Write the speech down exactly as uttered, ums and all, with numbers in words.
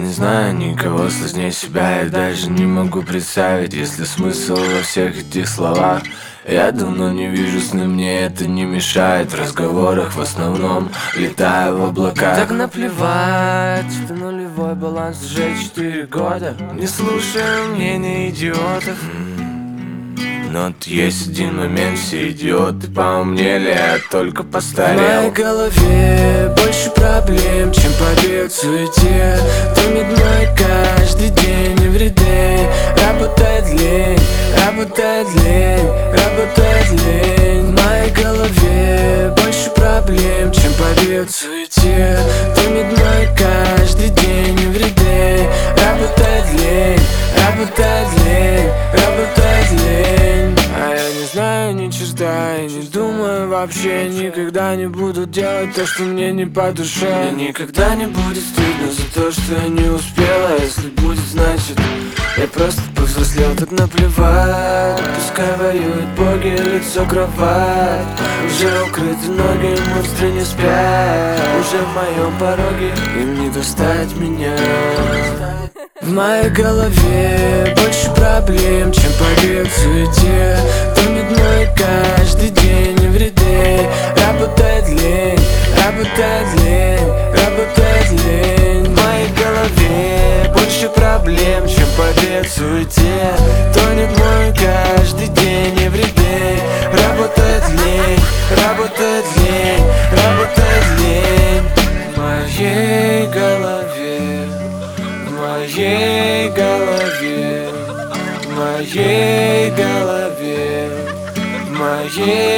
не знаю никого сложнее себя. Я даже не могу представить, есть ли смысл во всех этих словах. Я давно не вижу сны, мне это не мешает. В разговорах в основном летаю в облаках. Так наплевать, это нулевой баланс уже четыре года. Не слушаю мнения идиотов. Но вот есть один момент, все идиоты поумнели, я только постарел. В моей голове больше проблем, чем побед в суете. Томит мой каждый день everyday. Работает лень, работает лень, работает лень. В моей голове больше проблем, чем побед в суете. Томит мой каждый день everyday. Работает лень, работает лень, работает лень. А я не знаю ни черта и не думаю вообще. Никогда не буду делать то, что мне не по душе. Мне никогда не будет стыдно за то, что я не успела. Если будет, значит я просто повзрослел. Так наплевать, пускай воюют боги, лицо кровать. Уже укрыты ноги, монстры не спят. Уже в моем пороге, им не достать меня. В моей голове больше проблем, чем побед в суете. Томит мой каждый день everyday. Работает лень, работает лень, работает лень. В моей голове больше проблем, чем побед в суете. Тонет мой каждый день everyday. Работает лень, работает лень, работает лень. В моей голове, в моей голове, в моей голове, в моей